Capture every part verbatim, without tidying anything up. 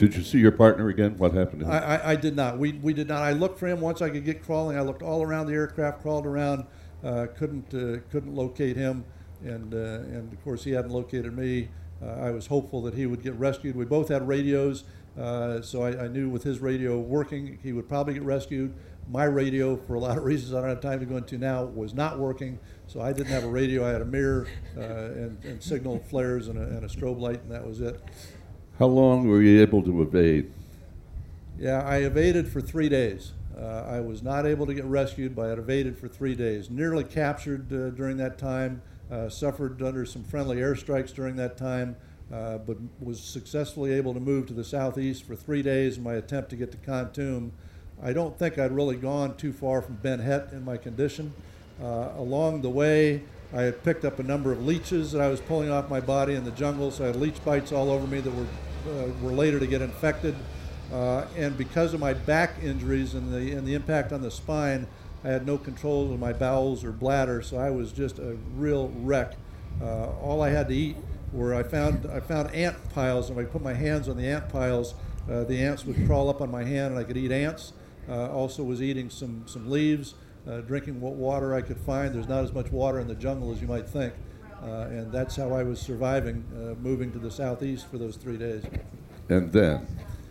Did you see your partner again? What happened to him? I, I, I did not. We we did not. I looked for him once I could get crawling. I looked all around the aircraft, crawled around, uh, couldn't uh, couldn't locate him, and uh, and of course he hadn't located me. Uh, I was hopeful that he would get rescued. We both had radios, uh, so I, I knew with his radio working, he would probably get rescued. My radio, for a lot of reasons I don't have time to go into now, was not working, so I didn't have a radio. I had a mirror uh, and, and signal flares and a, and a strobe light, and that was it. How long were you able to evade? Yeah, I evaded for three days. Uh, I was not able to get rescued, but I had evaded for three days. Nearly captured uh, during that time, uh, suffered under some friendly airstrikes during that time, uh, but was successfully able to move to the southeast for three days in my attempt to get to Khartoum. I don't think I'd really gone too far from Ben Het in my condition. Uh, along the way, I had picked up a number of leeches that I was pulling off my body in the jungle, so I had leech bites all over me that were, uh, were later to get infected. Uh, and because of my back injuries and the, and the impact on the spine, I had no control of my bowels or bladder, so I was just a real wreck. Uh, all I had to eat were, I found, I found ant piles, and if I put my hands on the ant piles, uh, the ants would crawl up on my hand and I could eat ants. Uh, also was eating some, some leaves, uh, drinking what water I could find. There's not as much water in the jungle as you might think. Uh, and that's how I was surviving, uh, moving to the southeast for those three days. And then?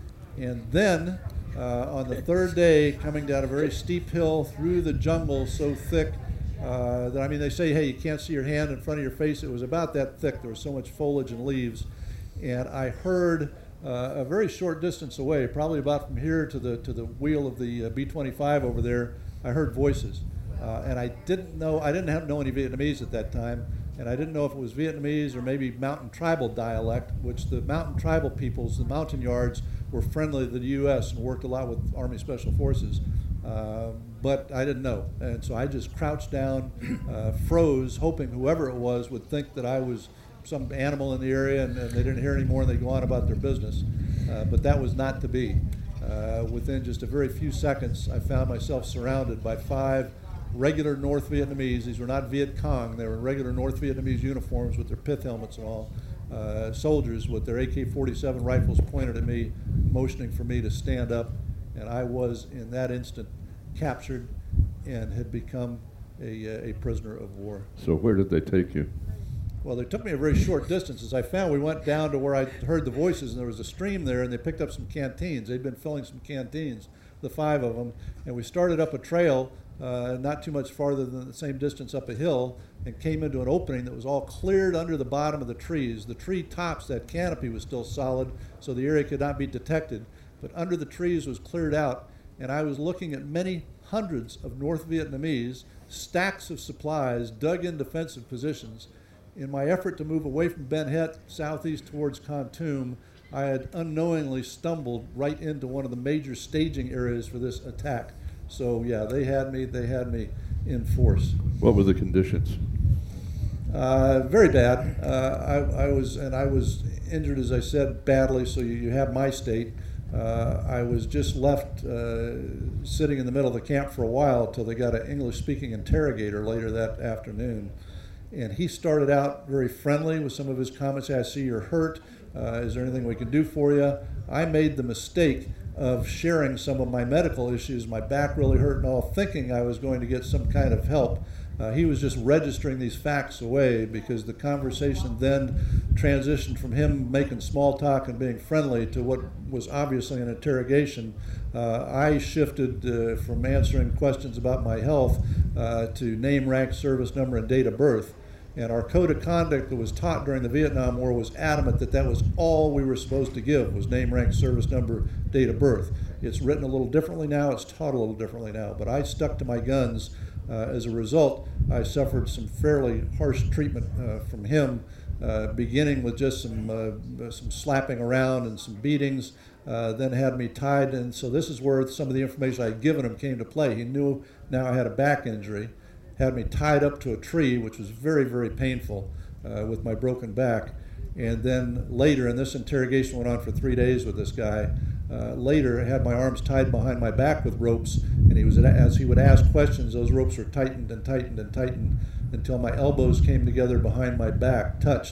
And then, uh, on the third day, coming down a very steep hill through the jungle so thick uh, that, I mean, they say, hey, you can't see your hand in front of your face. It was about that thick. There was so much foliage and leaves. And I heard Uh, a very short distance away, probably about from here to the to the wheel of the uh, B twenty-five over there, I heard voices, uh, and I didn't know I didn't have know any Vietnamese at that time, and I didn't know if it was Vietnamese or maybe mountain tribal dialect, which the mountain tribal peoples, the Montagnards, were friendly to the U S and worked a lot with Army Special Forces, uh, but I didn't know, and so I just crouched down, uh, froze, hoping whoever it was would think that I was some animal in the area, and, and they didn't hear any more and they'd go on about their business. Uh, but that was not to be. Uh, within just a very few seconds, I found myself surrounded by five regular North Vietnamese. These were not Viet Cong. They were in regular North Vietnamese uniforms with their pith helmets and all. Uh, soldiers with their A K forty-seven rifles pointed at me, motioning for me to stand up. And I was, in that instant, captured and had become a, a prisoner of war. So where did they take you? Well, they took me a very short distance. As I found, we went down to where I heard the voices, and there was a stream there, and they picked up some canteens. They'd been filling some canteens, the five of them, and we started up a trail uh, not too much farther than the same distance up a hill, and came into an opening that was all cleared under the bottom of the trees. The tree tops, that canopy was still solid, so the area could not be detected, but under the trees was cleared out, and I was looking at many hundreds of North Vietnamese, stacks of supplies dug in defensive positions. In my effort to move away from Ben Het, southeast towards Khartoum, I had unknowingly stumbled right into one of the major staging areas for this attack. So yeah, they had me, they had me in force. What were the conditions? Uh, very bad. Uh, I, I was, and I was injured, as I said, badly, so you, you have my state. Uh, I was just left uh, sitting in the middle of the camp for a while till they got an English-speaking interrogator later that afternoon. And he started out very friendly with some of his comments. I see you're hurt. Uh, is there anything we can do for you? I made the mistake of sharing some of my medical issues. My back really hurt and all, thinking I was going to get some kind of help. Uh, he was just registering these facts away, because the conversation then transitioned from him making small talk and being friendly to what was obviously an interrogation. Uh, I shifted uh, from answering questions about my health uh, to name, rank, service number, and date of birth. And our code of conduct that was taught during the Vietnam War was adamant that that was all we were supposed to give, was name, rank, service number, date of birth. It's written a little differently now, it's taught a little differently now, but I stuck to my guns. Uh, as a result, I suffered some fairly harsh treatment uh, from him, uh, beginning with just some, uh, some slapping around and some beatings, uh, then had me tied, and so this is where some of the information I had given him came to play. He knew now I had a back injury, had me tied up to a tree, which was very, very painful uh, with my broken back. And then later, and this interrogation went on for three days with this guy, uh, later I had my arms tied behind my back with ropes, and he was, as he would ask questions, those ropes were tightened and tightened and tightened until my elbows came together behind my back, touched,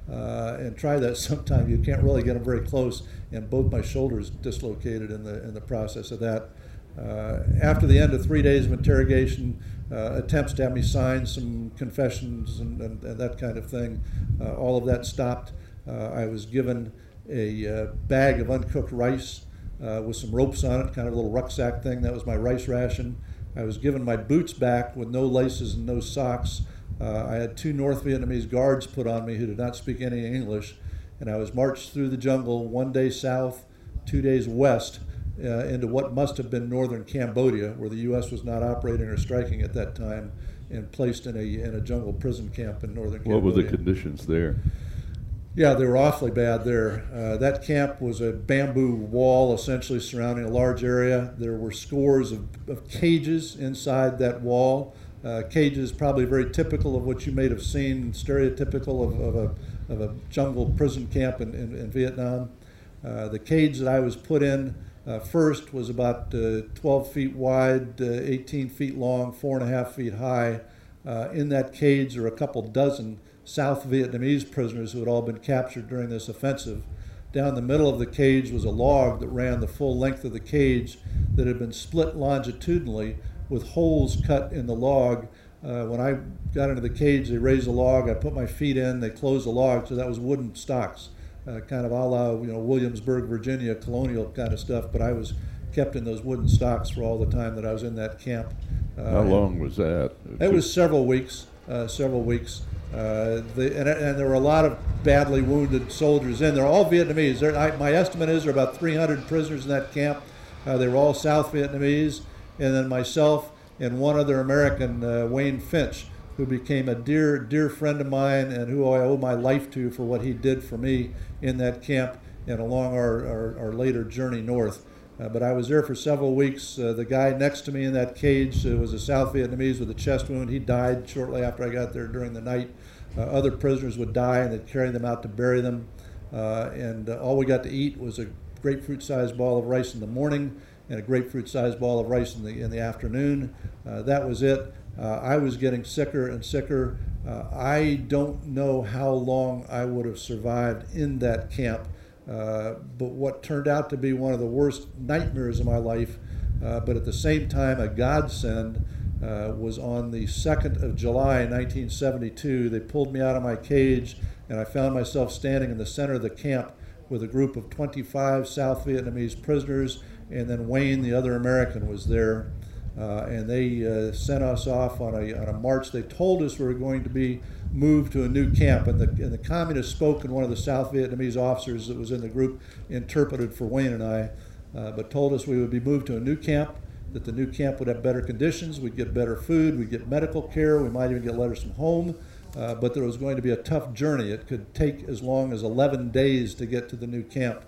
uh, and try that sometime. You can't really get them very close, and both my shoulders dislocated in the in the process of that. Uh, after the end of three days of interrogation, uh, attempts to have me sign some confessions and, and, and that kind of thing, uh, all of that stopped. Uh, I was given a uh, bag of uncooked rice uh, with some ropes on it, kind of a little rucksack thing. That was my rice ration. I was given my boots back with no laces and no socks. Uh, I had two North Vietnamese guards put on me who did not speak any English, and I was marched through the jungle one day south, two days west, uh, into what must have been northern Cambodia, where the U S was not operating or striking at that time, and placed in a in a jungle prison camp in northern Cambodia. What were the conditions there? Yeah, they were awfully bad there. Uh, that camp was a bamboo wall essentially surrounding a large area. There were scores of, of cages inside that wall. Uh, cages probably very typical of what you may have seen, stereotypical of, of, a, of a jungle prison camp in, in, in Vietnam. Uh, the cage that I was put in uh, first was about uh, twelve feet wide, uh, eighteen feet long, four and a half feet high. Uh, in that cage are a couple dozen South Vietnamese prisoners who had all been captured during this offensive. Down the middle of the cage was a log that ran the full length of the cage that had been split longitudinally with holes cut in the log. Uh, when I got into the cage, they raised the log, I put my feet in, they closed the log, so that was wooden stocks, uh, kind of a la, you know, Williamsburg, Virginia, colonial kind of stuff, but I was kept in those wooden stocks for all the time that I was in that camp. Uh, How long was that? It was several weeks, uh, several weeks. Uh, the, and, and there were a lot of badly wounded soldiers in there, all Vietnamese. There, I, my estimate is there were about three hundred prisoners in that camp. Uh, they were all South Vietnamese, and then myself and one other American, uh, Wayne Finch, who became a dear, dear friend of mine and who I owe my life to for what he did for me in that camp and along our, our, our later journey north. Uh, but I was there for several weeks. Uh, the guy next to me in that cage uh, was a South Vietnamese with a chest wound. He died shortly after I got there during the night. Uh, other prisoners would die, and they'd carry them out to bury them. Uh, and uh, all we got to eat was a grapefruit-sized ball of rice in the morning and a grapefruit-sized ball of rice in the in the afternoon. Uh, that was it. Uh, I was getting sicker and sicker. Uh, I don't know how long I would have survived in that camp. Uh, but what turned out to be one of the worst nightmares of my life, uh, but at the same time a godsend, uh, was on the second of July, nineteen seventy-two. They pulled me out of my cage, and I found myself standing in the center of the camp with a group of twenty-five South Vietnamese prisoners, and then Wayne, the other American, was there. Uh, and they uh, sent us off on a, on a march. They told us we were going to be moved to a new camp, and the, and the communist spoke, and one of the South Vietnamese officers that was in the group interpreted for Wayne and I, uh, but told us we would be moved to a new camp, that the new camp would have better conditions, we'd get better food, we'd get medical care, we might even get letters from home, uh, but there was going to be a tough journey. It could take as long as eleven days to get to the new camp,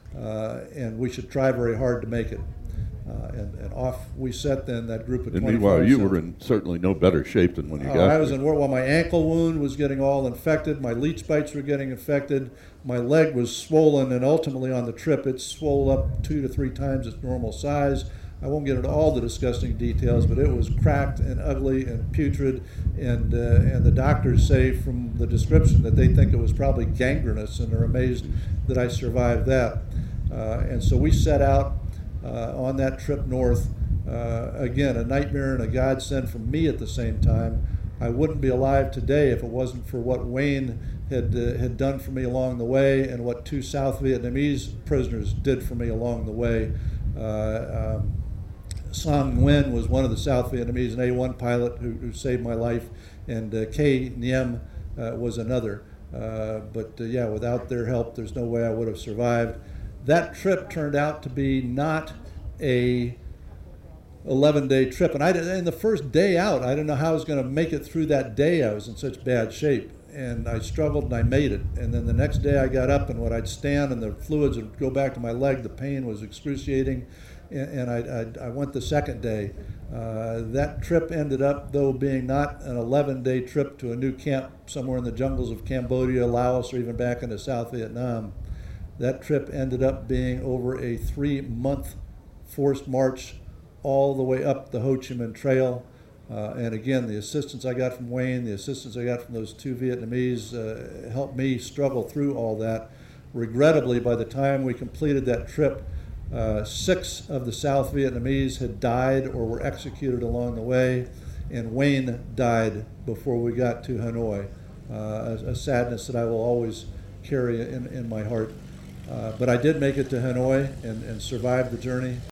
uh, and we should try very hard to make it. Uh, and, and off we set then, that group of And twenty-five. meanwhile, you South- were in certainly no better shape than when you Oh, got I was there. in war. Well, my ankle wound was getting all infected. My leech bites were getting infected. My leg was swollen, and ultimately on the trip, it swelled up two to three times its normal size. I won't get into all the disgusting details, but it was cracked and ugly and putrid. And uh, and the doctors say from the description that they think it was probably gangrenous, and are amazed that I survived that. Uh, and so we set out uh, on that trip north. Uh, again, a nightmare and a godsend for me at the same time. I wouldn't be alive today if it wasn't for what Wayne had uh, had done for me along the way, and what two South Vietnamese prisoners did for me along the way. Uh, um, Sang Nguyen was one of the South Vietnamese, an A one pilot who, who saved my life, and uh, K Nguyen uh, was another. Uh, but uh, yeah, without their help, there's no way I would have survived. That trip turned out to be not a eleven-day trip, and I did, in the first day out, I didn't know how I was going to make it through that day. I was in such bad shape, and I struggled, and I made it. And then the next day, I got up, and when I'd stand, and the fluids would go back to my leg, the pain was excruciating, and, and I, I, I went the second day. Uh, that trip ended up, though, being not an eleven-day trip to a new camp somewhere in the jungles of Cambodia, Laos, or even back into South Vietnam. That trip ended up being over a three-month forced march all the way up the Ho Chi Minh Trail. Uh, and again, the assistance I got from Wayne, the assistance I got from those two Vietnamese uh, helped me struggle through all that. Regrettably, by the time we completed that trip, uh, six of the South Vietnamese had died or were executed along the way, and Wayne died before we got to Hanoi. Uh, a, a sadness that I will always carry in, in my heart. Uh, but I did make it to Hanoi and, and survived the journey.